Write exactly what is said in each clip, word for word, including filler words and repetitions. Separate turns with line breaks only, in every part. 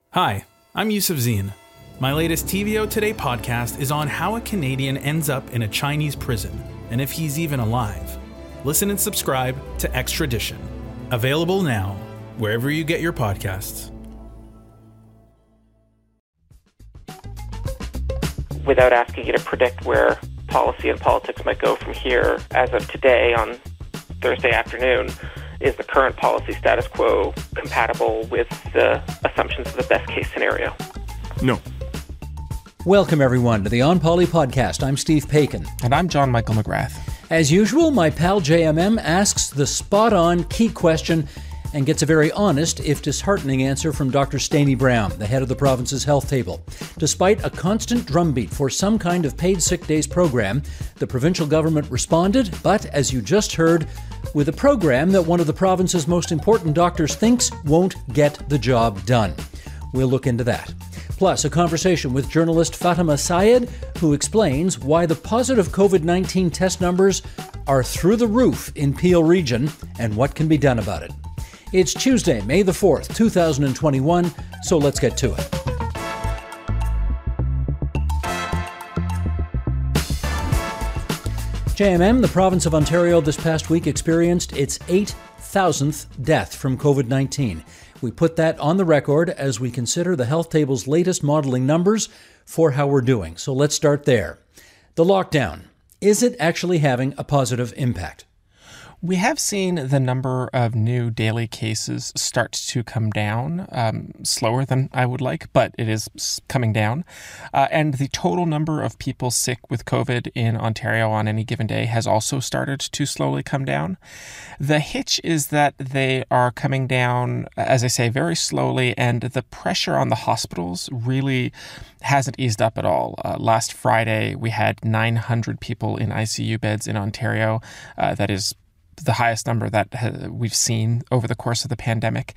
Hi, I'm Yusuf Zine. My latest T V O Today podcast is on how a Canadian ends up in a Chinese prison and if he's even alive. Listen and subscribe to Extradition. Available now, wherever you get your podcasts.
Without asking you to predict where policy and politics might go from here, as of today on Thursday afternoon, is the current policy status quo compatible with the assumptions of the best case scenario?
No.
Welcome, everyone, to the On Poly podcast. I'm Steve Paikin.
And I'm John Michael McGrath.
As usual, my pal J M M asks the spot-on key question and gets a very honest, if disheartening, answer from Doctor Steny Brown, the head of the province's health table. Despite a constant drumbeat for some kind of paid sick days program, the provincial government responded, but as you just heard, with a program that one of the province's most important doctors thinks won't get the job done. We'll look into that. Plus, a conversation with journalist Fatima Syed, who explains why the positive covid nineteen test numbers are through the roof in Peel Region and what can be done about it. It's Tuesday, May the fourth, two thousand twenty-one, so let's get to it. J M M, the province of Ontario this past week experienced its eight thousandth death from covid nineteen. We put that on the record as we consider the health table's latest modeling numbers for how we're doing. So let's start there. The lockdown. Is it actually having a positive impact?
We have seen the number of new daily cases start to come down, um, slower than I would like, but it is coming down. Uh, and the total number of people sick with COVID in Ontario on any given day has also started to slowly come down. The hitch is that they are coming down, as I say, very slowly, and the pressure on the hospitals really hasn't eased up at all. Uh, last Friday, we had nine hundred people in I C U beds in Ontario. Uh, that is the highest number that uh, we've seen over the course of the pandemic.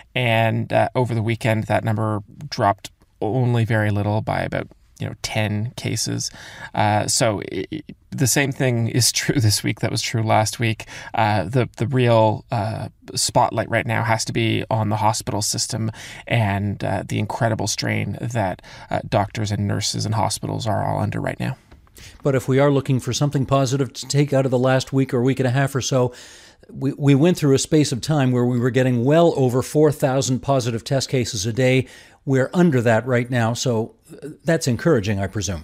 And uh, over the weekend, that number dropped only very little by about, you know, ten cases. Uh, so it, the same thing is true this week that was true last week. Uh, the, the real uh, spotlight right now has to be on the hospital system and uh, the incredible strain that uh, doctors and nurses and hospitals are all under right now.
But if we are looking for something positive to take out of the last week or week and a half or so, we, we went through a space of time where we were getting well over four thousand positive test cases a day. We're under that right now, so that's encouraging, I presume.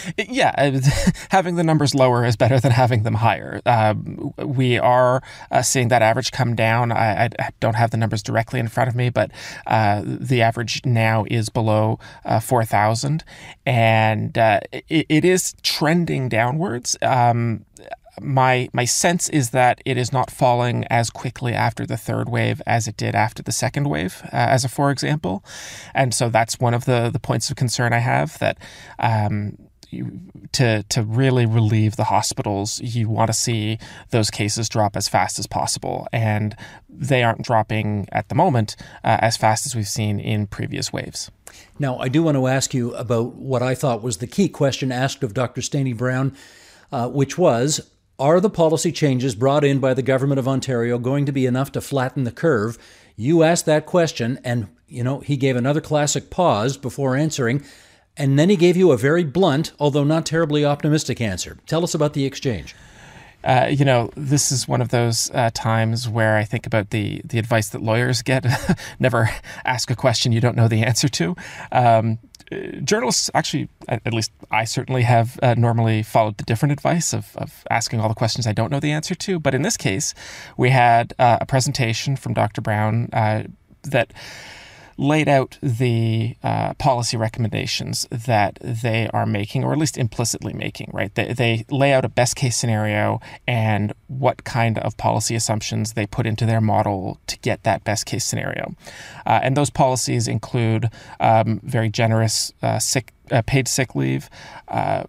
Yeah, having the numbers lower is better than having them higher. Uh, we are uh, seeing that average come down. I, I don't have the numbers directly in front of me, but uh, the average now is below uh, four thousand, and uh, it, it is trending downwards. Um, My my sense is that it is not falling as quickly after the third wave as it did after the second wave, uh, as a for example. And so that's one of the, the points of concern I have, that um, you, to to really relieve the hospitals, you want to see those cases drop as fast as possible. And they aren't dropping at the moment uh, as fast as we've seen in previous waves.
Now, I do want to ask you about what I thought was the key question asked of Doctor Steny Brown, uh, which was, are the policy changes brought in by the government of Ontario going to be enough to flatten the curve? You asked that question, and, you know, he gave another classic pause before answering, and then he gave you a very blunt, although not terribly optimistic answer. Tell us about the exchange.
Uh, you know, this is one of those uh, times where I think about the the advice that lawyers get. Never ask a question you don't know the answer to. Um, journalists, actually, at, at least I certainly have uh, normally followed the different advice of, of asking all the questions I don't know the answer to. But in this case, we had uh, a presentation from Doctor Brown uh, that laid out the uh, policy recommendations that they are making, or at least implicitly making, right? They, they lay out a best case scenario and what kind of policy assumptions they put into their model to get that best case scenario. Uh, and those policies include um, very generous uh, sick, uh, paid sick leave, uh,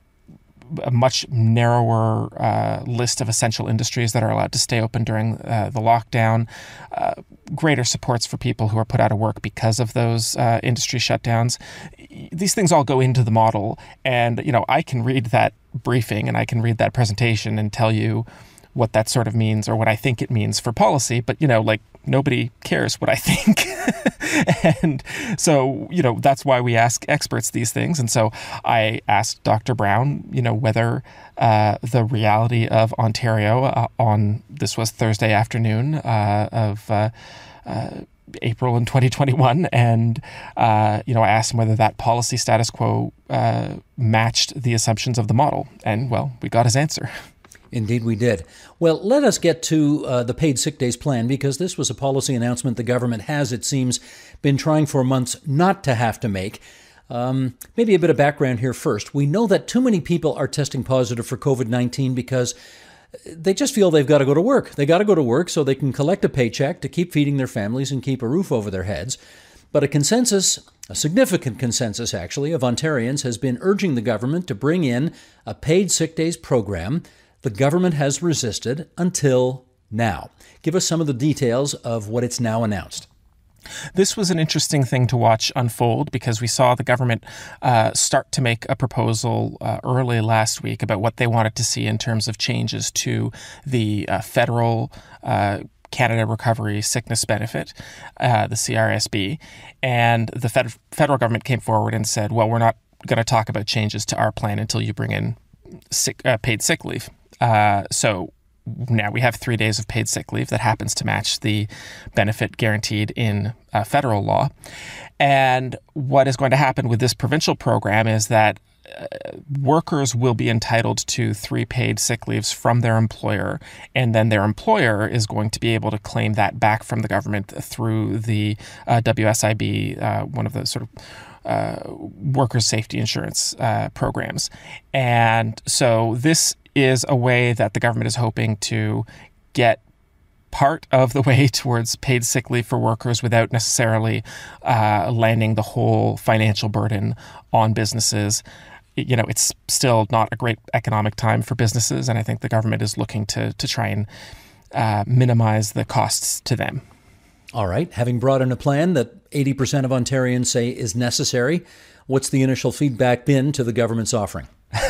a much narrower uh, list of essential industries that are allowed to stay open during uh, the lockdown, uh, greater supports for people who are put out of work because of those uh, industry shutdowns. These things all go into the model, and you know I can read that briefing and I can read that presentation and tell you what that sort of means or what I think it means for policy. But, you know, like, nobody cares what I think. And so, you know, that's why we ask experts these things. And so I asked Doctor Brown, you know, whether uh, the reality of Ontario uh, on, this was Thursday afternoon uh, of uh, uh, April in twenty twenty-one. And, uh, you know, I asked him whether that policy status quo uh, matched the assumptions of the model. And, well, we got his answer.
Indeed, we did. Well, let us get to uh, the paid sick days plan, because this was a policy announcement the government has, it seems, been trying for months not to have to make. Um, maybe a bit of background here first. We know that too many people are testing positive for covid nineteen because they just feel they've got to go to work. They got to go to work so they can collect a paycheck to keep feeding their families and keep a roof over their heads. But a consensus, a significant consensus actually, of Ontarians has been urging the government to bring in a paid sick days program. The government has resisted until now. Give us some of the details of what it's now announced.
This was an interesting thing to watch unfold because we saw the government uh, start to make a proposal uh, early last week about what they wanted to see in terms of changes to the uh, federal uh, Canada Recovery Sickness Benefit, uh, the C R S B. And the fed- federal government came forward and said, well, we're not going to talk about changes to our plan until you bring in sick, uh, paid sick leave. Uh, so now we have three days of paid sick leave that happens to match the benefit guaranteed in uh, federal law. And what is going to happen with this provincial program is that uh, workers will be entitled to three paid sick leaves from their employer, and then their employer is going to be able to claim that back from the government through the uh, W S I B, uh, one of the sort of uh, workers' safety insurance uh, programs. And so this is a way that the government is hoping to get part of the way towards paid sick leave for workers without necessarily uh, landing the whole financial burden on businesses. You know, it's still not a great economic time for businesses, and I think the government is looking to to try and uh, minimize the costs to them.
All right. Having brought in a plan that eighty percent of Ontarians say is necessary, what's the initial feedback been to the government's offering?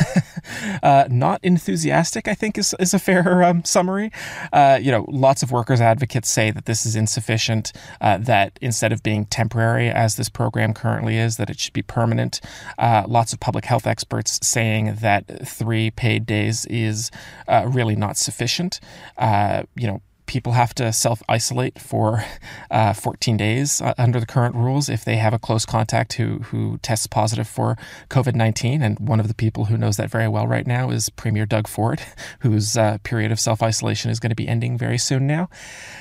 uh, not enthusiastic, I think, is, is a fair um, summary. Uh, you know, lots of workers' advocates say that this is insufficient, uh, that instead of being temporary, as this program currently is, that it should be permanent. Uh, lots of public health experts saying that three paid days is uh, really not sufficient. Uh, you know, people have to self-isolate for uh, fourteen days uh, under the current rules if they have a close contact who who tests positive for covid nineteen. And one of the people who knows that very well right now is Premier Doug Ford, whose uh, period of self-isolation is going to be ending very soon now.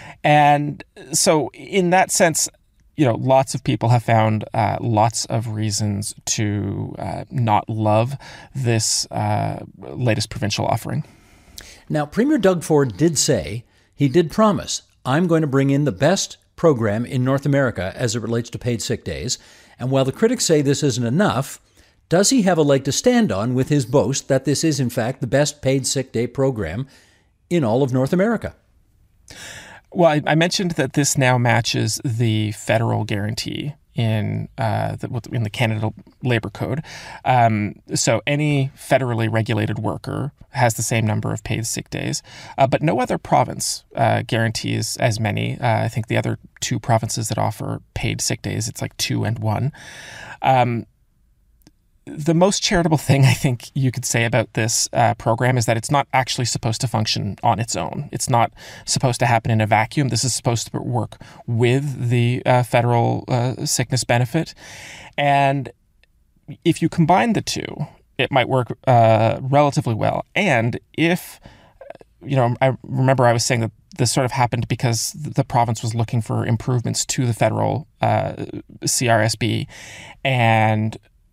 And so in that sense, you know, lots of people have found uh, lots of reasons to uh, not love this uh, latest provincial offering.
Now, Premier Doug Ford did say, he did promise, I'm going to bring in the best program in North America as it relates to paid sick days. And while the critics say this isn't enough, does he have a leg to stand on with his boast that this is, in fact, the best paid sick day program in all of North America?
Well, I, I mentioned that this now matches the federal guarantee in uh, the, in the Canada Labour Code. Um, so any federally regulated worker has the same number of paid sick days, uh, but no other province uh, guarantees as many. Uh, I think the other two provinces that offer paid sick days, it's like two and one. Um, the most charitable thing I think you could say about this uh, program is that it's not actually supposed to function on its own. It's not supposed to happen in a vacuum. This is supposed to work with the uh, federal uh, sickness benefit. And if you combine the two, it might work uh, relatively well. And if, you know, I remember I was saying that this sort of happened because the province was looking for improvements to the federal uh, C R S B, and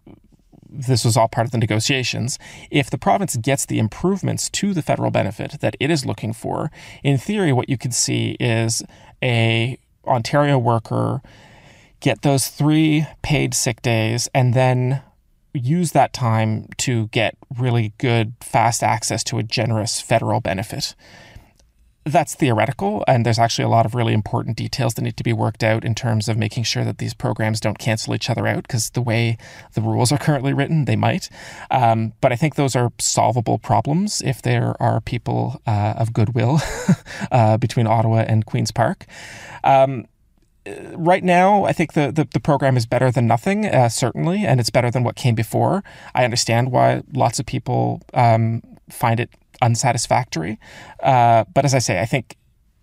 this was all part of the negotiations. If the province gets the improvements to the federal benefit that it is looking for, in theory, what you could see is a Ontario worker get those three paid sick days and then use that time to get really good, fast access to a generous federal benefit. that's theoretical, and there's actually a lot of really important details that need to be worked out in terms of making sure that these programs don't cancel each other out, because the way the rules are currently written, they might. Um, but I think those are solvable problems if there are people uh, of goodwill uh, between Ottawa and Queen's Park. Um, right now, I think the, the, the program is better than nothing, uh, certainly, and it's better than what came before. I understand why lots of people um, find it unsatisfactory. Uh, but as I say, I think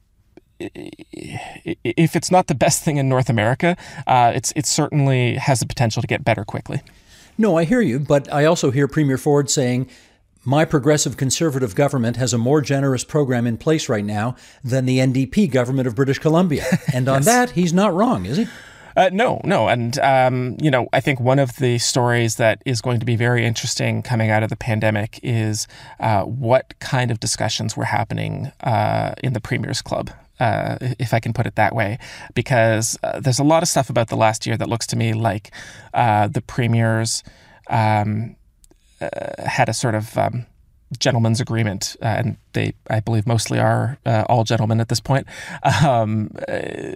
if it's not the best thing in North America, uh, it's it certainly has the potential to get better quickly.
No, I hear you, but I also hear Premier Ford saying, my progressive conservative government has a more generous program in place right now than the N D P government of British Columbia. And on yes. that, he's not wrong, is he?
Uh, no, no. And, um, you know, I think one of the stories that is going to be very interesting coming out of the pandemic is uh, what kind of discussions were happening uh, in the Premier's Club, uh, if I can put it that way, because uh, there's a lot of stuff about the last year that looks to me like uh, the Premiers um, uh, had a sort of um, gentleman's agreement, uh, and they, I believe, mostly are uh, all gentlemen at this point, um, uh,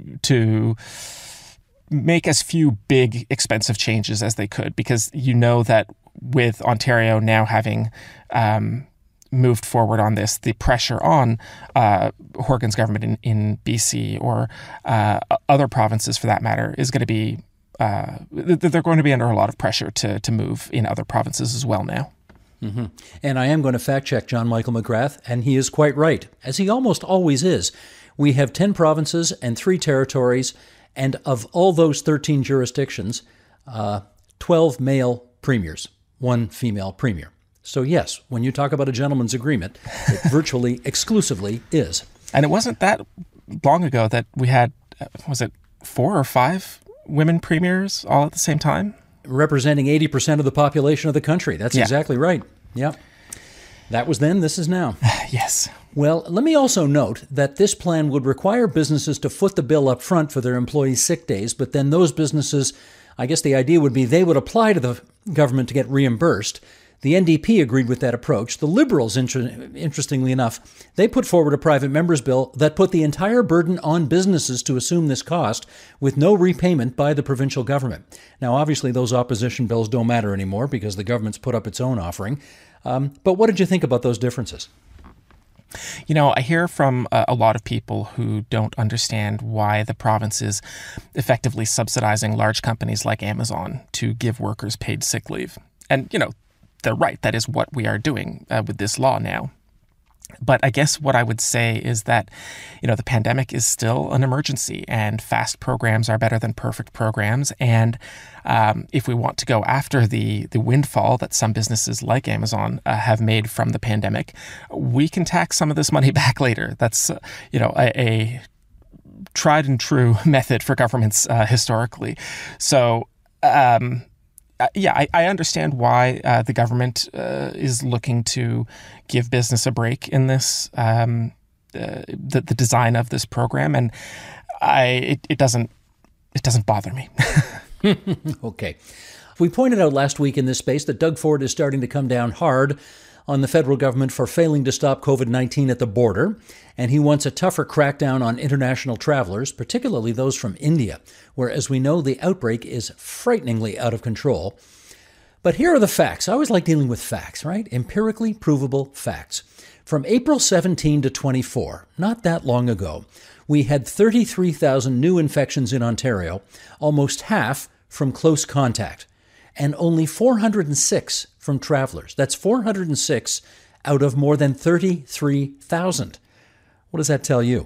to make as few big, expensive changes as they could, because you know that with Ontario now having um, moved forward on this, the pressure on uh, Horgan's government in, in B C or uh, other provinces, for that matter, is going to be uh, they're going to be under a lot of pressure to to move in other provinces as well now.
Mm-hmm. And I am going to fact check John Michael McGrath, and he is quite right, as he almost always is. We have ten provinces and three territories. And of all those thirteen jurisdictions, uh, twelve male premiers, one female premier. So yes, when you talk about a gentleman's agreement, it virtually exclusively is.
And it wasn't that long ago that we had, was it four or five women premiers all at the same time?
Representing eighty percent of the population of the country. That's
yeah.
exactly right. Yeah. That was then, this is now.
Yes.
Well, let me also note that this plan would require businesses to foot the bill up front for their employees' sick days, but then those businesses, I guess the idea would be they would apply to the government to get reimbursed. The N D P agreed with that approach. The Liberals, inter- interestingly enough, they put forward a private member's bill that put the entire burden on businesses to assume this cost with no repayment by the provincial government. Now, obviously, those opposition bills don't matter anymore because the government's put up its own offering. Um, but what did you think about those differences?
You know, I hear from a, a lot of people who don't understand why the province is effectively subsidizing large companies like Amazon to give workers paid sick leave. And, you know, they're right. That is what we are doing uh, with this law now. But I guess what I would say is that, you know, the pandemic is still an emergency, and fast programs are better than perfect programs. And um, if we want to go after the the windfall that some businesses like Amazon uh, have made from the pandemic, we can tax some of this money back later. That's, uh, you know, a, a tried and true method for governments uh, historically. So, um Uh, yeah, I, I understand why uh, the government uh, is looking to give business a break in this, um, uh, the, the design of this program, and I it, it doesn't it doesn't bother me.
Okay, we pointed out last week in this space that Doug Ford is starting to come down hard on the federal government for failing to stop covid nineteen at the border, and he wants a tougher crackdown on international travelers, particularly those from India, where, as we know, the outbreak is frighteningly out of control. But here are the facts. I always like dealing with facts, right? Empirically provable facts. From April seventeenth to twenty-four, not that long ago, we had thirty-three thousand new infections in Ontario, almost half from close contact, and only four hundred six from travelers. That's four hundred six out of more than thirty-three thousand. What does that tell you?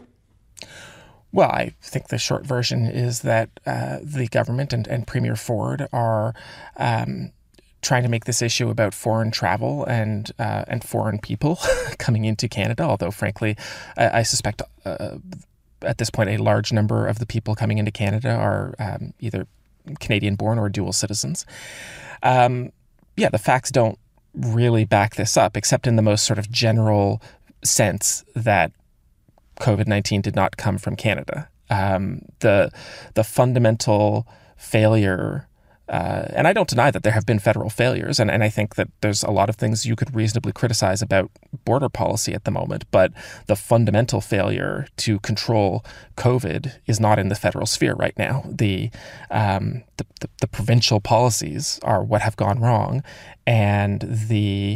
Well, I think the short version is that uh, the government and, and Premier Ford are um, trying to make this issue about foreign travel and uh, and foreign people coming into Canada, although, frankly, I, I suspect uh, at this point a large number of the people coming into Canada are um, either Canadian-born or dual citizens. Um, yeah, the facts don't really back this up, except in the most sort of general sense that covid nineteen did not come from Canada. Um, the the fundamental failure Uh, and I don't deny that there have been federal failures, and, and I think that there's a lot of things you could reasonably criticize about border policy at the moment, but the fundamental failure to control COVID is not in the federal sphere right now. The, um, the, the, the provincial policies are what have gone wrong, and the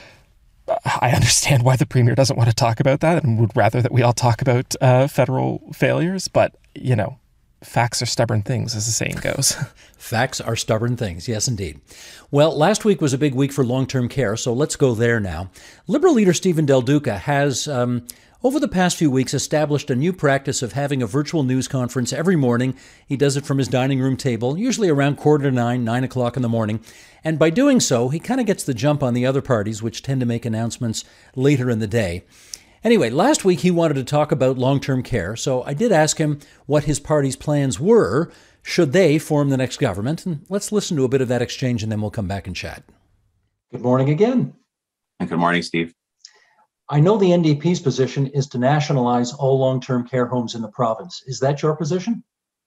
I understand why the premier doesn't want to talk about that and would rather that we all talk about uh, federal failures, but, you know, facts are stubborn things, as the saying goes.
Facts are stubborn things, yes, indeed. Well, last week was a big week for long-term care, so let's go there now. Liberal leader Stephen Del Duca has, um, over the past few weeks, established a new practice of having a virtual news conference every morning. He does it from his dining room table, usually around quarter to nine, nine o'clock in the morning. And by doing so, he kind of gets the jump on the other parties, which tend to make announcements later in the day. Anyway, last week he wanted to talk about long-term care, so I did ask him what his party's plans were should they form the next government. And let's listen to a bit of that exchange, and then we'll come back and chat. Good morning again.
And good morning, Steve.
I know the N D P's position is to nationalize all long-term care homes in the province. Is that your position?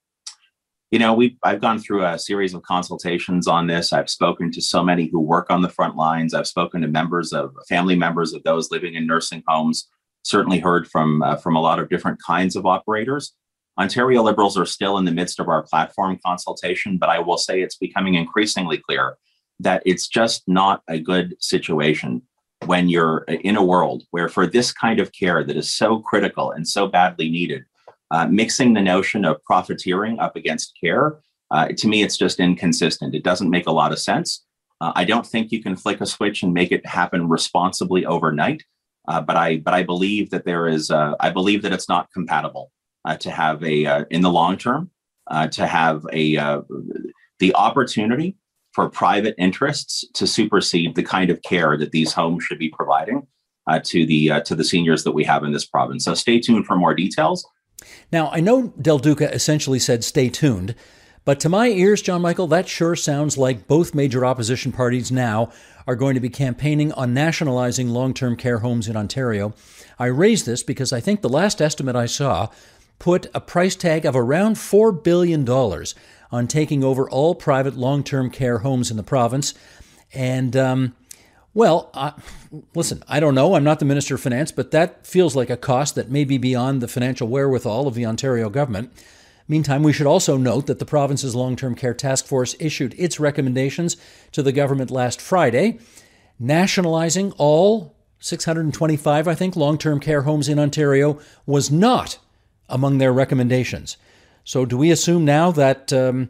You know, we I've gone through a series of consultations on this. I've spoken to so many who work on the front lines. I've spoken to members of family members of those living in nursing homes. Certainly heard from uh, from a lot of different kinds of operators. Ontario Liberals are still in the midst of our platform consultation, but I will say it's becoming increasingly clear that it's just not a good situation when you're in a world where for this kind of care that is so critical and so badly needed, uh, mixing the notion of profiteering up against care, uh, to me, it's just inconsistent. It doesn't make a lot of sense. Uh, I don't think you can flick a switch and make it happen responsibly overnight. Uh, but I but I believe that there is uh, I believe that it's not compatible uh, to have a uh, in the long term uh, to have a uh, the opportunity for private interests to supersede the kind of care that these homes should be providing uh, to the uh, to the seniors that we have in this province. So stay tuned for more details.
Now, I know Del Duca essentially said stay tuned, but to my ears, John Michael, that sure sounds like both major opposition parties now are going to be campaigning on nationalizing long-term care homes in Ontario. I raise this because I think the last estimate I saw put a price tag of around four billion dollars on taking over all private long-term care homes in the province. And, um, well, uh, listen, I don't know. I'm not the Minister of Finance, but that feels like a cost that may be beyond the financial wherewithal of the Ontario government. Meantime, we should also note that the province's long-term care task force issued its recommendations to the government last Friday, nationalizing all six hundred twenty-five, I think, long-term care homes in Ontario was not among their recommendations. So do we assume now that um,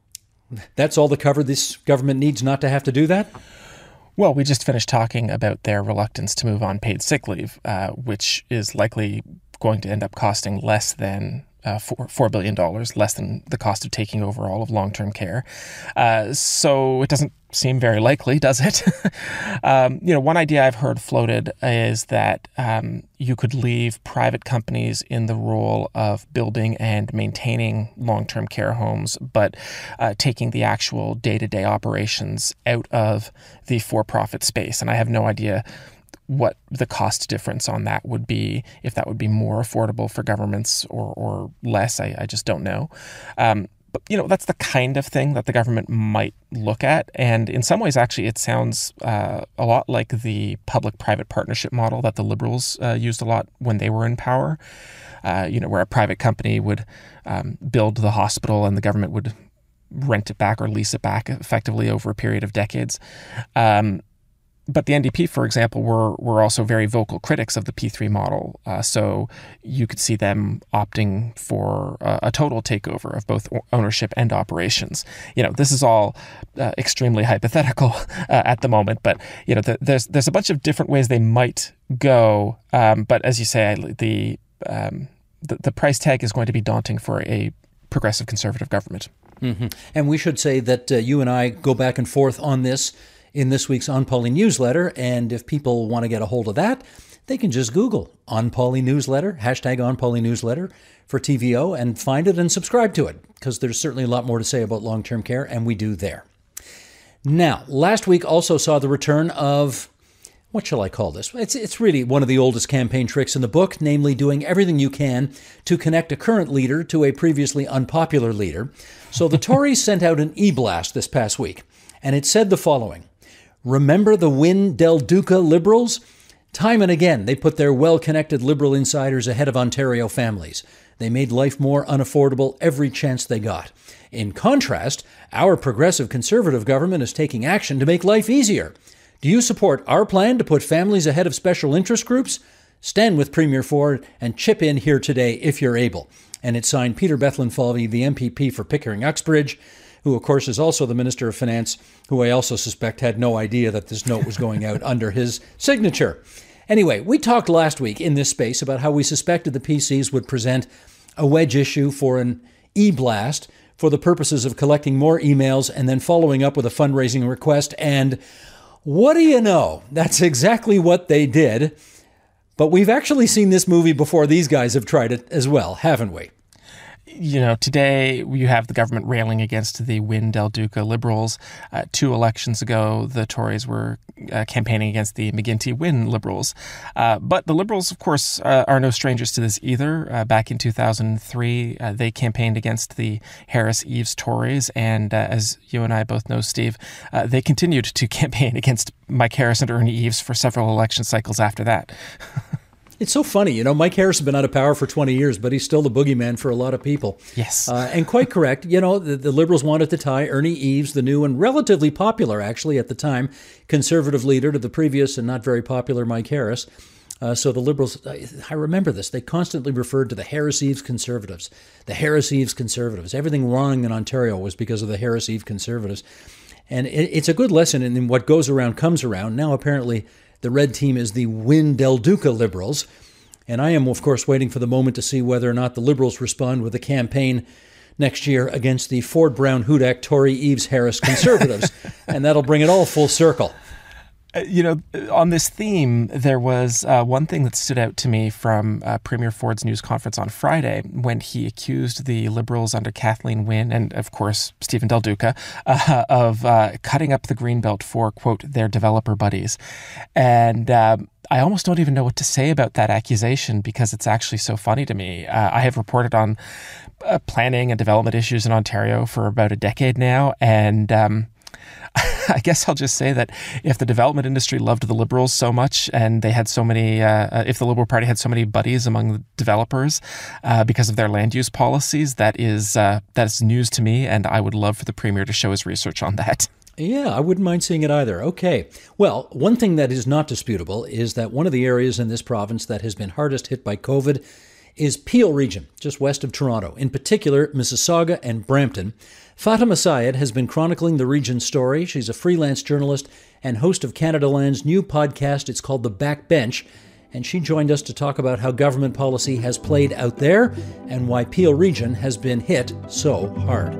that's all the cover this government needs not to have to do that?
Well, we just finished talking about their reluctance to move on paid sick leave, uh, which is likely going to end up costing less than Uh, four, four billion dollars, less than the cost of taking over all of long-term care. Uh, so it doesn't seem very likely, does it? um, you know, one idea I've heard floated is that um, you could leave private companies in the role of building and maintaining long-term care homes, but uh, taking the actual day-to-day operations out of the for-profit space. And I have no idea what the cost difference on that would be, if that would be more affordable for governments or, or less. I, I just don't know. Um, but, you know, that's the kind of thing that the government might look at. And in some ways, actually, it sounds uh, a lot like the public-private partnership model that the Liberals uh, used a lot when they were in power, uh, you know, where a private company would um, build the hospital and the government would rent it back or lease it back effectively over a period of decades. Um, But the N D P, for example, were were also very vocal critics of the P three model. Uh, so you could see them opting for a, a total takeover of both ownership and operations. You know, this is all uh, extremely hypothetical uh, at the moment, but you know, the, there's there's a bunch of different ways they might go. Um, but as you say, the, um, the the price tag is going to be daunting for a progressive conservative government.
Mm-hmm. And we should say that uh, you and I go back and forth on this in this week's On Poly newsletter. And if people want to get a hold of that, they can just Google On Poly newsletter, hashtag On Poly newsletter for T V O, and find it and subscribe to it, because there's certainly a lot more to say about long-term care, and we do there. Now, last week also saw the return of what shall I call this? It's it's really one of the oldest campaign tricks in the book, namely doing everything you can to connect a current leader to a previously unpopular leader. So the Tories sent out an e-blast this past week, and it said the following: remember the Wynne Del Duca Liberals? Time and again, they put their well-connected Liberal insiders ahead of Ontario families. They made life more unaffordable every chance they got. In contrast, our progressive Conservative government is taking action to make life easier. Do you support our plan to put families ahead of special interest groups? Stand with Premier Ford and chip in here today if you're able. And it's signed Peter Bethlenfalvy, the M P P for Pickering-Uxbridge, who of course is also the Minister of Finance, who I also suspect had no idea that this note was going out under his signature. Anyway, we talked last week in this space about how we suspected the P Cs would present a wedge issue for an e-blast for the purposes of collecting more emails and then following up with a fundraising request. And what do you know? That's exactly what they did. But we've actually seen this movie before these guys have tried it as well, haven't we?
You know, today you have the government railing against the Wynne Del Duca Liberals. Uh, two elections ago, the Tories were uh, campaigning against the McGuinty-Wynne Liberals. Uh, but the Liberals, of course, uh, are no strangers to this either. Uh, back in two thousand three, uh, they campaigned against the Harris-Eves Tories. And uh, as you and I both know, Steve, uh, they continued to campaign against Mike Harris and Ernie Eves for several election cycles after that.
It's so funny, you know, Mike Harris has been out of power for twenty years, but he's still the boogeyman for a lot of people.
Yes.
Uh, and quite correct. You know, the, the Liberals wanted to tie Ernie Eves, the new and relatively popular, actually, at the time, Conservative leader, to the previous and not very popular Mike Harris. Uh, so the Liberals, I, I remember this, they constantly referred to the Harris-Eves Conservatives, the Harris-Eves Conservatives. Everything wrong in Ontario was because of the Harris-Eves Conservatives. And it, it's a good lesson in what goes around comes around. Now, apparently, the red team is the Wynne Del Duca Liberals. And I am, of course, waiting for the moment to see whether or not the Liberals respond with a campaign next year against the Ford Brown Hudak Tory Eves Harris Conservatives. And that'll bring it all full circle.
You know, on this theme, there was uh, one thing that stood out to me from uh, Premier Ford's news conference on Friday when he accused the Liberals under Kathleen Wynne and, of course, Stephen Del Duca uh, of uh, cutting up the Greenbelt for, quote, their developer buddies. And uh, I almost don't even know what to say about that accusation because it's actually so funny to me. Uh, I have reported on uh, planning and development issues in Ontario for about a decade now, and um I guess I'll just say that if the development industry loved the Liberals so much and they had so many, uh, if the Liberal Party had so many buddies among the developers uh, because of their land use policies, that is uh, that is news to me, and I would love for the Premier to show his research on that.
Yeah, I wouldn't mind seeing it either. Okay. Well, one thing that is not disputable is that one of the areas in this province that has been hardest hit by COVID is Peel Region, just west of Toronto, in particular Mississauga and Brampton. Fatima Syed has been chronicling the region's story. She's a freelance journalist and host of Canadaland's new podcast. It's called The Backbench, and she joined us to talk about how government policy has played out there and why Peel Region has been hit so hard.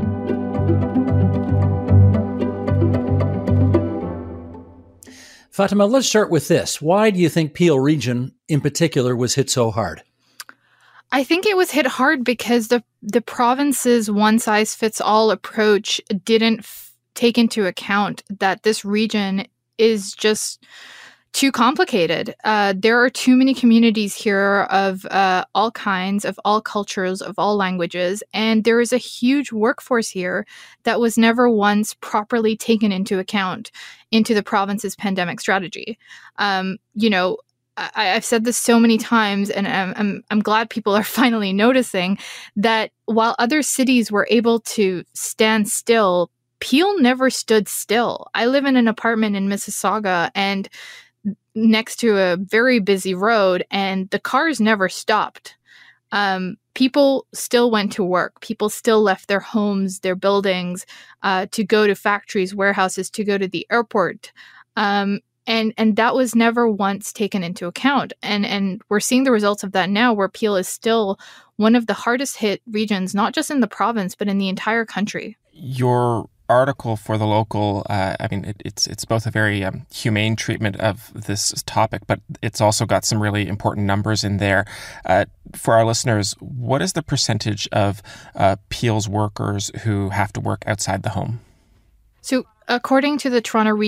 Fatima, let's start with this. Why do you think Peel Region in particular was hit so hard?
I think it was hit hard because the the province's one-size-fits-all approach didn't f- take into account that this region is just too complicated. Uh, there are too many communities here of uh, all kinds, of all cultures, of all languages, and there is a huge workforce here that was never once properly taken into account into the province's pandemic strategy. Um, you know, I, I've said this so many times, and I'm, I'm I'm glad people are finally noticing that while other cities were able to stand still, Peel never stood still. I live in an apartment in Mississauga and next to a very busy road, and the cars never stopped. Um, people still went to work. People still left their homes, their buildings, uh, to go to factories, warehouses, to go to the airport. Um, And and that was never once taken into account. And and we're seeing the results of that now, where Peel is still one of the hardest hit regions, not just in the province, but in the entire country.
Your article for The Local, uh, I mean, it, it's it's both a very um, humane treatment of this topic, but it's also got some really important numbers in there. Uh, for our listeners, what is the percentage of uh, Peel's workers who have to work outside the home?
So according to the Toronto Region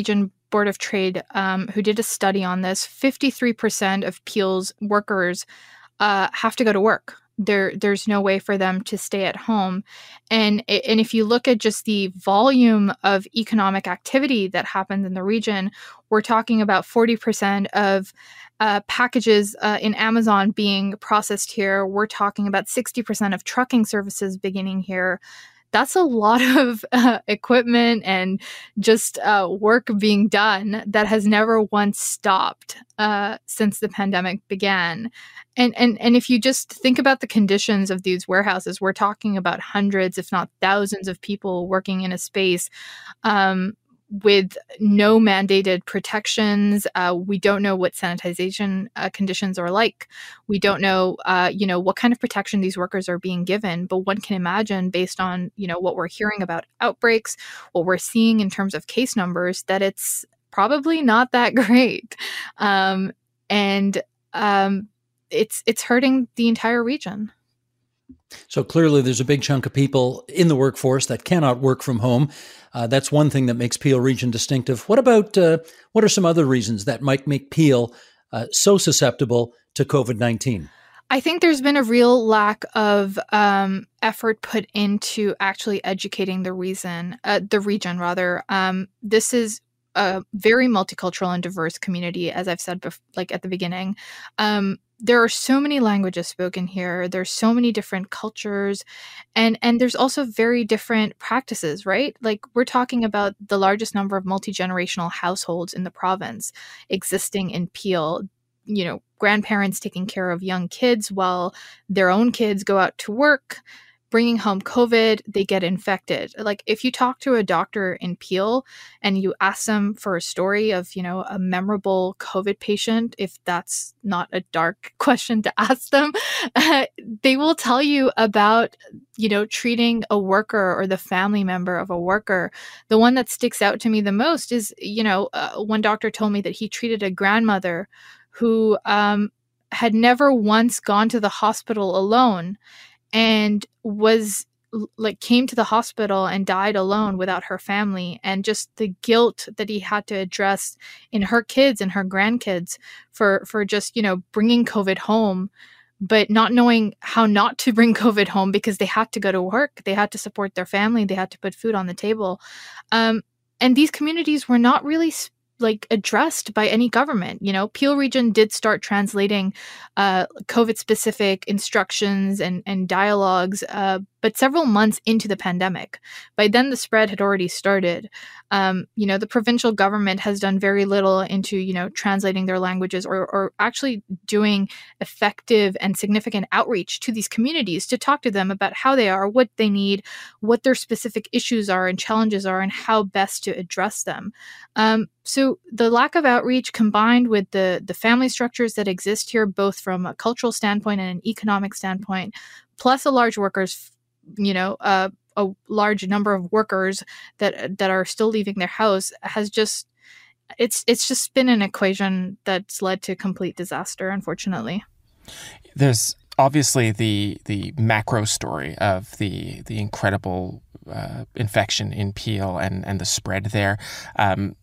Board of Trade, um, who did a study on this, fifty-three percent of Peel's workers uh, have to go to work. There, there's no way for them to stay at home. And, and if you look at just the volume of economic activity that happens in the region, we're talking about forty percent of uh, packages uh, in Amazon being processed here. We're talking about sixty percent of trucking services beginning here. That's a lot of uh, equipment and just uh, work being done that has never once stopped uh, since the pandemic began. And, and and if you just think about the conditions of these warehouses, we're talking about hundreds, if not thousands of people working in a space um, with no mandated protections. Uh, we don't know what sanitization uh, conditions are like. We don't know, uh, you know, what kind of protection these workers are being given. But one can imagine, based on, you know, what we're hearing about outbreaks, what we're seeing in terms of case numbers, that it's probably not that great. Um, and um, it's it's hurting the entire region.
So clearly there's a big chunk of people in the workforce that cannot work from home. Uh, that's one thing that makes Peel Region distinctive. What about, uh, what are some other reasons that might make Peel uh, so susceptible to COVID nineteen?
I think there's been a real lack of um, effort put into actually educating the reason, uh, the region rather. Um, this is a very multicultural and diverse community, as I've said, bef- like at the beginning. Um, There are so many languages spoken here. There's so many different cultures, and and there's also very different practices, right? Like we're talking about the largest number of multi-generational households in the province existing in Peel. You know, grandparents taking care of young kids while their own kids go out to work, bringing home COVID, they get infected. Like if you talk to a doctor in Peel and you ask them for a story of, you know, a memorable COVID patient, if that's not a dark question to ask them, uh, they will tell you about, you know, treating a worker or the family member of a worker. The one that sticks out to me the most is, you know, uh, one doctor told me that he treated a grandmother who um, had never once gone to the hospital alone, and was like came to the hospital and died alone without her family, and just the guilt that he had to address in her kids and her grandkids for for just, you know, bringing COVID home, but not knowing how not to bring COVID home because they had to go to work, they had to support their family, they had to put food on the table, um, and these communities were not really sp- like addressed by any government. You know, Peel Region did start translating uh, COVID specific instructions and, and dialogues, uh, but several months into the pandemic. By then, the spread had already started. Um, you know, the provincial government has done very little into, you know, translating their languages or, or actually doing effective and significant outreach to these communities to talk to them about how they are, what they need, what their specific issues are and challenges are, and how best to address them. Um, so the lack of outreach combined with the, the family structures that exist here, both from a cultural standpoint and an economic standpoint, plus a large workers, you know, uh, a large number of workers that that are still leaving their house, has just, it's it's just been an equation that's led to complete disaster, unfortunately.
There's obviously the the macro story of the the incredible uh, infection in Peel and, and the spread there. Um,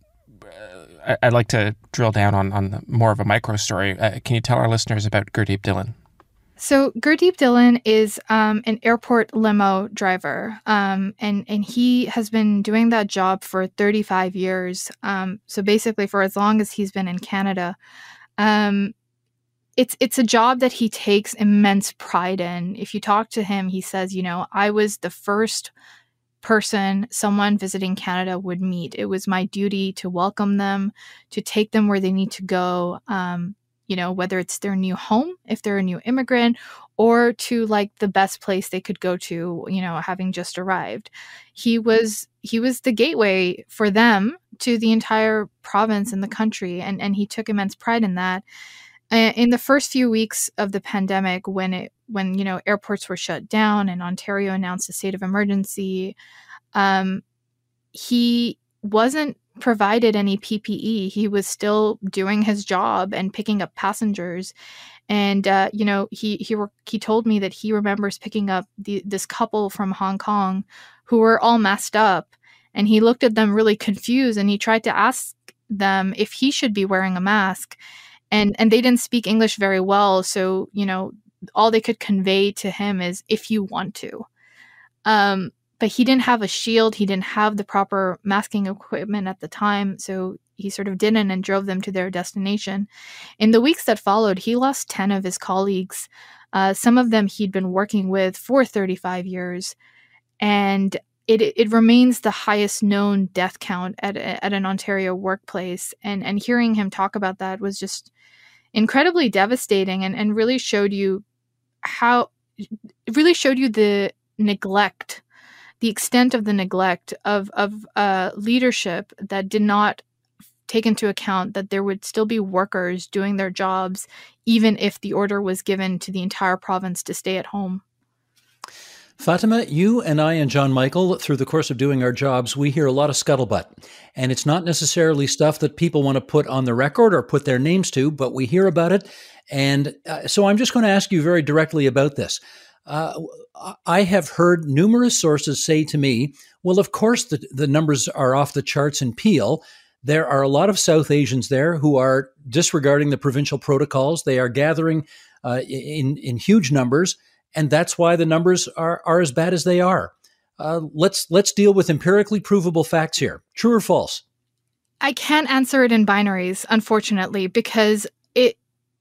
I, I'd like to drill down on, on the, more of a micro story. Uh, can you tell our listeners about Gurdeep Dhillon?
So Gurdeep Dhillon is um, an airport limo driver, um, and, and he has been doing that job for thirty-five years. Um, so basically for as long as he's been in Canada. Um, it's it's a job that he takes immense pride in. If you talk to him, he says, you know, I was the first person someone visiting Canada would meet. It was my duty to welcome them, to take them where they need to go, um, you know, whether it's their new home, if they're a new immigrant, or to like the best place they could go to, you know, having just arrived. He was he was the gateway for them to the entire province and the country, and, and he took immense pride in that. In the first few weeks of the pandemic, when it when you know airports were shut down and Ontario announced a state of emergency, um, he wasn't provided any P P E. He was still doing his job and picking up passengers. And uh, you know, he he were, he told me that he remembers picking up the, this couple from Hong Kong who were all messed up, and he looked at them really confused, and he tried to ask them if he should be wearing a mask. And and they didn't speak English very well, so, you know, all they could convey to him is, if you want to. Um, but he didn't have a shield. He didn't have the proper masking equipment at the time, so he sort of didn't and drove them to their destination. In the weeks that followed, he lost ten of his colleagues. Uh, some of them he'd been working with for thirty-five years. And it it remains the highest known death count at at an Ontario workplace. And, and hearing him talk about that was just incredibly devastating, and, and really showed you how, it really showed you the neglect, the extent of the neglect of, of uh, leadership that did not take into account that there would still be workers doing their jobs, even if the order was given to the entire province to stay at home.
Fatima, you and I and John Michael, through the course of doing our jobs, we hear a lot of scuttlebutt. And it's not necessarily stuff that people want to put on the record or put their names to, but we hear about it. And uh, so I'm just going to ask you very directly about this. Uh, I have heard numerous sources say to me, well, of course, the, the numbers are off the charts in Peel. There are a lot of South Asians there who are disregarding the provincial protocols. They are gathering uh, in, in huge numbers. And that's why the numbers are, are as bad as they are. Uh, let's let's deal with empirically provable facts here. True or false?
I can't answer it in binaries, unfortunately, because it.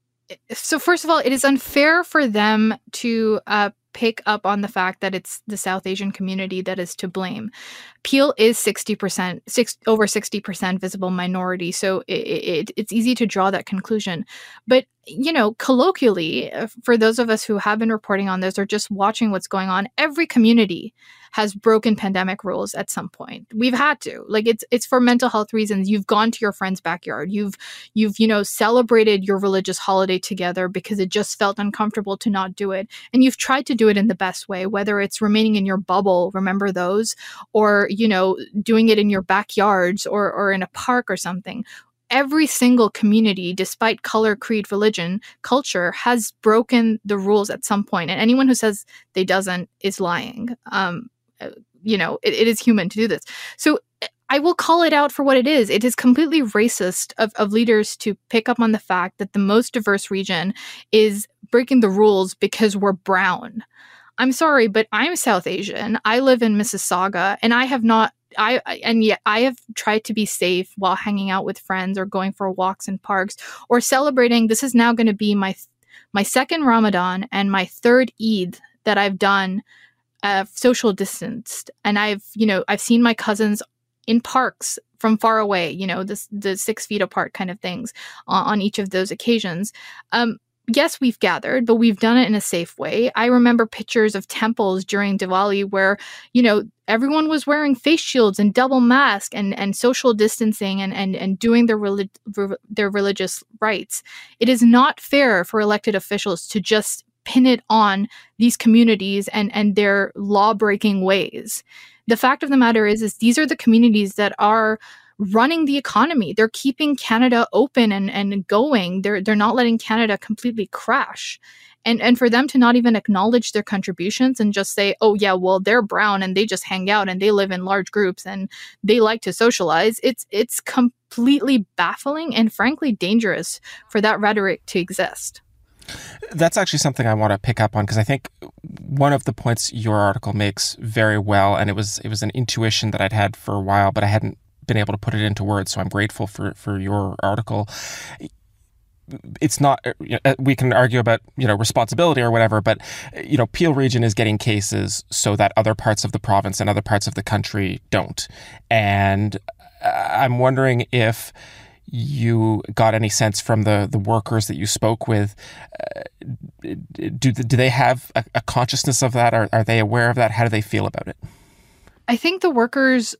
So first of all, it is unfair for them to uh, pick up on the fact that it's the South Asian community that is to blame. Peel is sixty percent, six, over sixty percent visible minority, so it, it, it's easy to draw that conclusion. But, you know, colloquially, for those of us who have been reporting on this or just watching what's going on, every community has broken pandemic rules at some point. We've had to. Like, it's it's for mental health reasons. You've gone to your friend's backyard. You've, you've you know, celebrated your religious holiday together because it just felt uncomfortable to not do it. And you've tried to do it in the best way, whether it's remaining in your bubble, remember those, or, you know, doing it in your backyards or or in a park or something. Every single community, despite color, creed, religion, culture, has broken the rules at some point. And anyone who says they doesn't is lying. Um, you know, it, it is human to do this. So I will call it out for what it is. It is completely racist of, of leaders to pick up on the fact that the most diverse region is breaking the rules because we're brown. I'm sorry, but I'm South Asian. I live in Mississauga, and I have not I, I and yet I have tried to be safe while hanging out with friends or going for walks in parks or celebrating. This is now going to be my my second Ramadan and my third Eid that I've done uh, social distanced, and I've you know I've seen my cousins in parks from far away. You know, this the six feet apart kind of things on, on each of those occasions. Um, Yes, we've gathered, but we've done it in a safe way. I remember pictures of temples during Diwali where, you know, everyone was wearing face shields and double mask and, and social distancing and, and, and doing their, relig- their religious rites. It is not fair for elected officials to just pin it on these communities and, and their law-breaking ways. The fact of the matter is, is these are the communities that are running the economy. They're keeping Canada open and, and going. They're they're not letting Canada completely crash. And and for them to not even acknowledge their contributions and just say, oh yeah, well, they're brown and they just hang out and they live in large groups and they like to socialize. It's it's completely baffling and frankly dangerous for that rhetoric to exist.
That's actually something I want to pick up on, because I think one of the points your article makes very well, and it was it was an intuition that I'd had for a while, but I hadn't been able to put it into words, so I'm grateful for, for your article. It's not, we can argue about, you know, responsibility or whatever, but, you know, Peel Region is getting cases so that other parts of the province and other parts of the country don't. And I'm wondering if you got any sense from the, the workers that you spoke with. Uh, do, do they have a, a consciousness of that? Are, are they aware of that? How do they feel about it?
I think the workers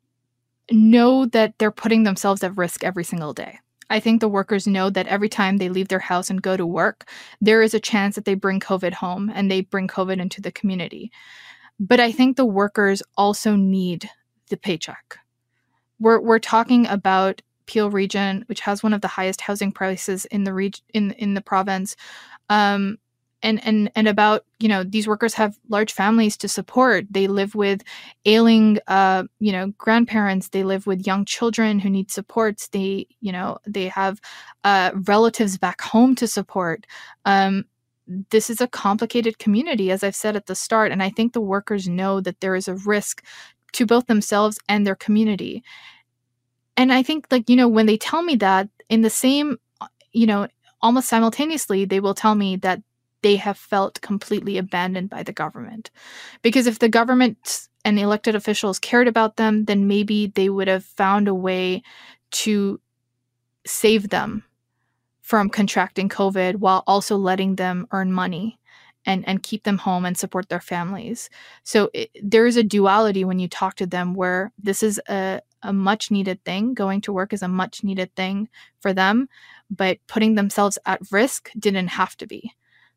know that they're putting themselves at risk every single day. I think the workers know that every time they leave their house and go to work, there is a chance that they bring COVID home and they bring COVID into the community. But I think the workers also need the paycheck. We're we're talking about Peel Region, which has one of the highest housing prices in the reg- in in the province. Um, and and and about, you know, these workers have large families to support. They live with ailing, uh, you know, grandparents. They live with young children who need supports. They, you know, they have uh, relatives back home to support. Um, this is a complicated community, as I've said at the start, and I think the workers know that there is a risk to both themselves and their community. And I think, like, you know, when they tell me that, in the same, you know, almost simultaneously, they will tell me that they have felt completely abandoned by the government. Because if the government and the elected officials cared about them, then maybe they would have found a way to save them from contracting COVID while also letting them earn money and, and keep them home and support their families. So it, there is a duality when you talk to them where this is a, a much needed thing. Going to work is a much needed thing for them, but putting themselves at risk didn't have to be.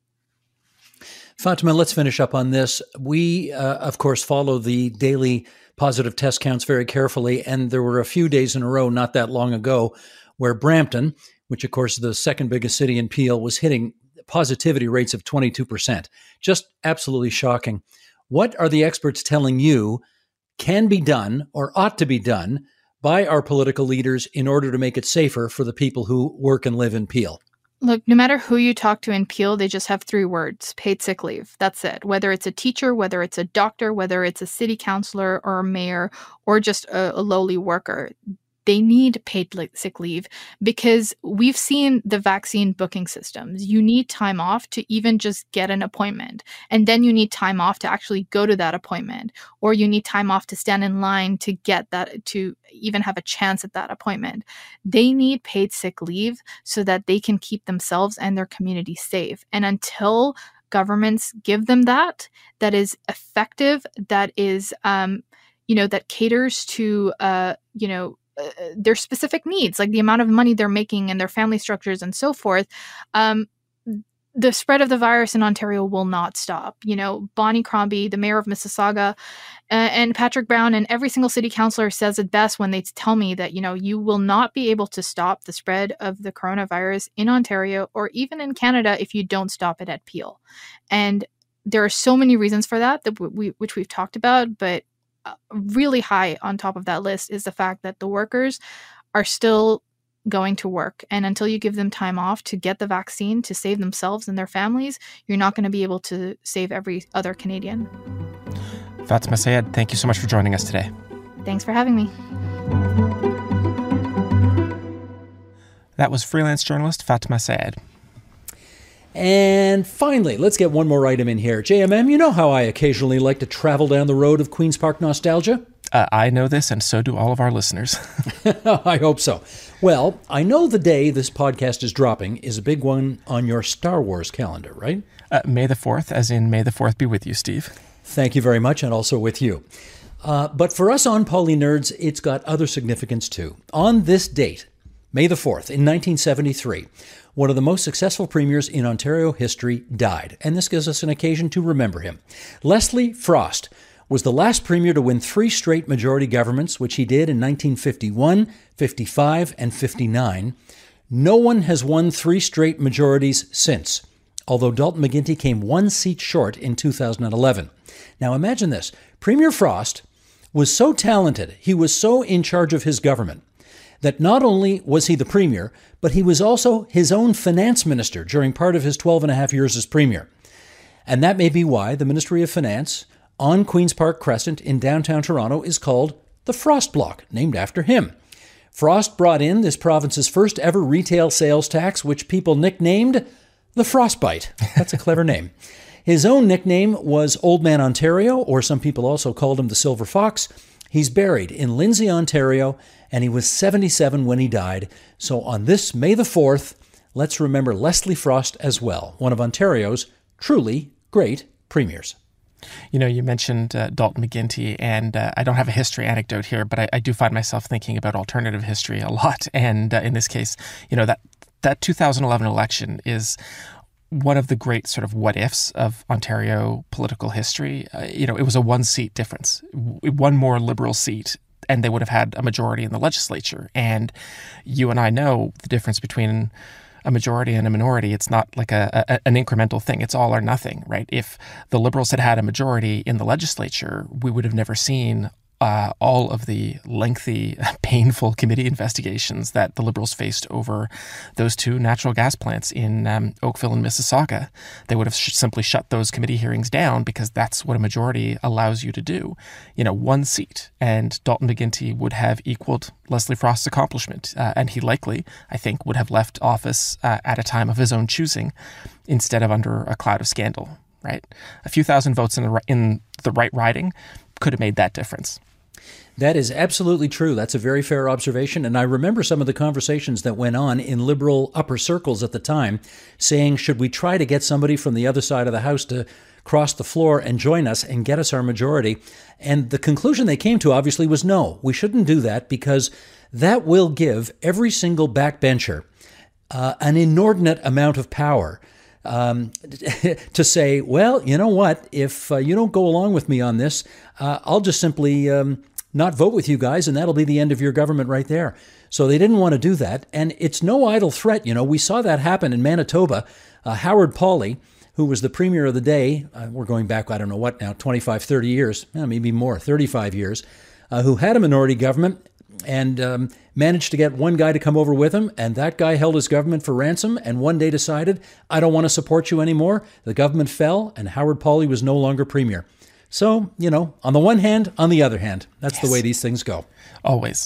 Fatima, let's finish up on this. We, uh, of course, follow the daily positive test counts very carefully, and there were a few days in a row not that long ago where Brampton, which of course is the second biggest city in Peel, was hitting positivity rates of twenty-two percent. Just absolutely shocking. What are the experts telling you can be done or ought to be done by our political leaders in order to make it safer for the people who work and live in Peel?
Look, no matter who you talk to in Peel, they just have three words: paid sick leave. That's it. Whether it's a teacher, whether it's a doctor, whether it's a city councillor or a mayor, or just a, a lowly worker, they need paid sick leave because we've seen the vaccine booking systems. You need time off to even just get an appointment. And then you need time off to actually go to that appointment, or you need time off to stand in line to get that, to even have a chance at that appointment. They need paid sick leave so that they can keep themselves and their community safe. And until governments give them that, that is effective, that is, um, you know, that caters to, uh, you know, Uh, their specific needs, like the amount of money they're making and their family structures and so forth, um, the spread of the virus in Ontario will not stop. You know, Bonnie Crombie, the mayor of Mississauga, uh, and Patrick Brown, and every single city councillor says it best when they tell me that, you know, you will not be able to stop the spread of the coronavirus in Ontario or even in Canada if you don't stop it at Peel. And there are so many reasons for that, that we, which we've talked about, but really high on top of that list is the fact that the workers are still going to work. And until you give them time off to get the vaccine to save themselves and their families, you're not going to be able to save every other Canadian.
Fatima Sayed, thank you so much for joining us today.
Thanks for having me.
That was freelance journalist Fatima Sayed.
And finally, let's get one more item in here. J M M, you know how I occasionally like to travel down the road of Queen's Park nostalgia?
Uh, I know this, and so do all of our listeners.
I hope so. Well, I know the day this podcast is dropping is a big one on your Star Wars calendar, right?
Uh, May the fourth, as in May the fourth be with you, Steve.
Thank you very much, and also with you. Uh, but for us on Poly Nerds, it's got other significance too. On this date, May the fourth, in nineteen seventy-three, one of the most successful premiers in Ontario history died, and this gives us an occasion to remember him. Leslie Frost was the last premier to win three straight majority governments, which he did in nineteen fifty-one, fifty-five, and fifty-nine. No one has won three straight majorities since, although Dalton McGuinty came one seat short in two thousand eleven. Now imagine this. Premier Frost was so talented, he was so in charge of his government, that not only was he the premier, but he was also his own finance minister during part of his twelve and a half years as premier. And that may be why the Ministry of Finance on Queen's Park Crescent in downtown Toronto is called the Frost Block, named after him. Frost brought in this province's first ever retail sales tax, which people nicknamed the Frostbite. That's a clever name. His own nickname was Old Man Ontario, or some people also called him the Silver Fox. He's buried in Lindsay, Ontario, and he was seventy-seven when he died. So on this May the fourth, let's remember Leslie Frost as well, one of Ontario's truly great premiers.
You know, you mentioned uh, Dalton McGuinty, and uh, I don't have a history anecdote here, but I, I do find myself thinking about alternative history a lot. And uh, in this case, you know, that, that two thousand eleven election is one of the great sort of what ifs of Ontario political history. Uh, you know, it was a one seat difference, one more Liberal seat, and they would have had a majority in the legislature. And you and I know the difference between a majority and a minority. It's not like a, a an incremental thing. It's all or nothing, right? If the Liberals had had a majority in the legislature, we would have never seen Uh, all of the lengthy, painful committee investigations that the Liberals faced over those two natural gas plants in um, Oakville and Mississauga. They would have sh- simply shut those committee hearings down because that's what a majority allows you to do. You know, one seat, and Dalton McGuinty would have equaled Leslie Frost's accomplishment. Uh, and he likely, I think, would have left office uh, at a time of his own choosing instead of under a cloud of scandal, right? A few thousand votes in the, in the right riding could have made that difference.
That is absolutely true. That's a very fair observation. And I remember some of the conversations that went on in Liberal upper circles at the time, saying, should we try to get somebody from the other side of the House to cross the floor and join us and get us our majority? And the conclusion they came to, obviously, was no, we shouldn't do that, because that will give every single backbencher uh, an inordinate amount of power. Um, to say, well, you know what, if uh, you don't go along with me on this, uh, I'll just simply um, not vote with you guys, and that'll be the end of your government right there. So they didn't want to do that. And it's no idle threat. You know, we saw that happen in Manitoba. Uh, Howard Pauley, who was the premier of the day, uh, we're going back, I don't know what now, twenty-five, thirty years, eh, maybe more, thirty-five years, uh, who had a minority government and um, managed to get one guy to come over with him, and that guy held his government for ransom and one day decided, I don't want to support you anymore. The government fell, and Howard Pauley was no longer premier. So, you know, on the one hand, on the other hand, that's yes. the way these things go.
Always.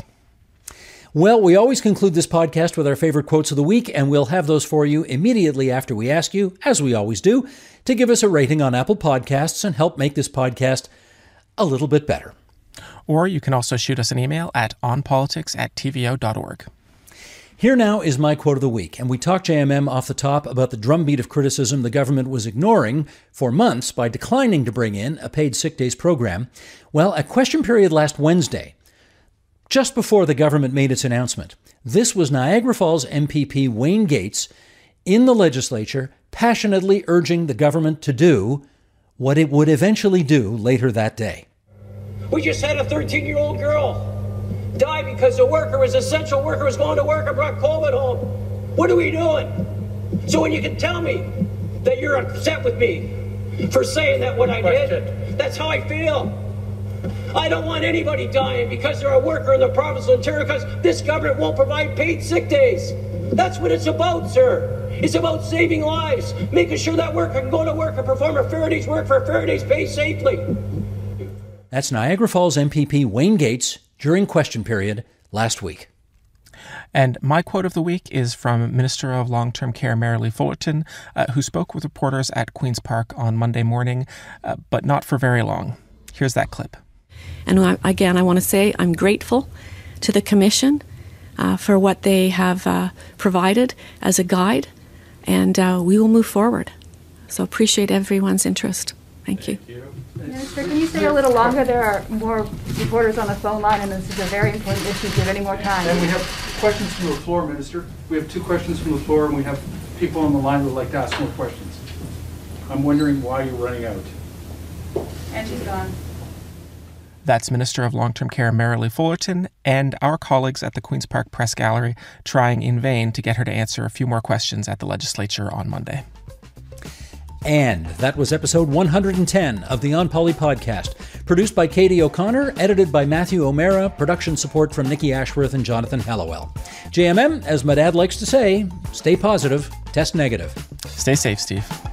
Well, we always conclude this podcast with our favorite quotes of the week, and we'll have those for you immediately after we ask you, as we always do, to give us a rating on Apple Podcasts and help make this podcast a little bit better.
Or you can also shoot us an email at onpolitics at t v o dot org.
Here now is my quote of the week, and we talked J M M off the top about the drumbeat of criticism the government was ignoring for months by declining to bring in a paid sick days program. Well, at question period last Wednesday, just before the government made its announcement, this was Niagara Falls M P P Wayne Gates in the legislature passionately urging the government to do what it would eventually do later that day.
We just had a thirteen-year-old girl die because the worker was essential worker was going to work and brought COVID home. What are we doing? So when you can tell me that you're upset with me for saying that what I did, that's how I feel. I don't want anybody dying because they're a worker in the province of Ontario because this government won't provide paid sick days. That's what it's about, sir. It's about saving lives, making sure that worker can go to work and perform a fair day's work for a fair day's pay safely.
That's Niagara Falls M P P Wayne Gates during question period last week.
And my quote of the week is from Minister of Long-Term Care Marilee Fullerton, uh, who spoke with reporters at Queen's Park on Monday morning, uh, but not for very long. Here's that clip.
And I, again, I want to say I'm grateful to the Commission uh, for what they have uh, provided as a guide, and uh, we will move forward. So appreciate everyone's interest. Thank you.
Thank you. Minister, can you stay a little longer? There are more reporters on the phone line, and this is a very important issue. Do you have any more time?
And we have questions from the floor, Minister. We have two questions from the floor, and we have people on the line who would like to ask more questions. I'm wondering why you're running out.
And she's gone.
That's Minister of Long-Term Care Marilee Fullerton and our colleagues at the Queen's Park Press Gallery trying in vain to get her to answer a few more questions at the legislature on Monday.
And that was episode one hundred ten of the On Poly podcast, produced by Katie O'Connor, edited by Matthew O'Mara, production support from Nikki Ashworth and Jonathan Hallowell. J M M, as my dad likes to say, stay positive, test negative.
Stay safe, Steve.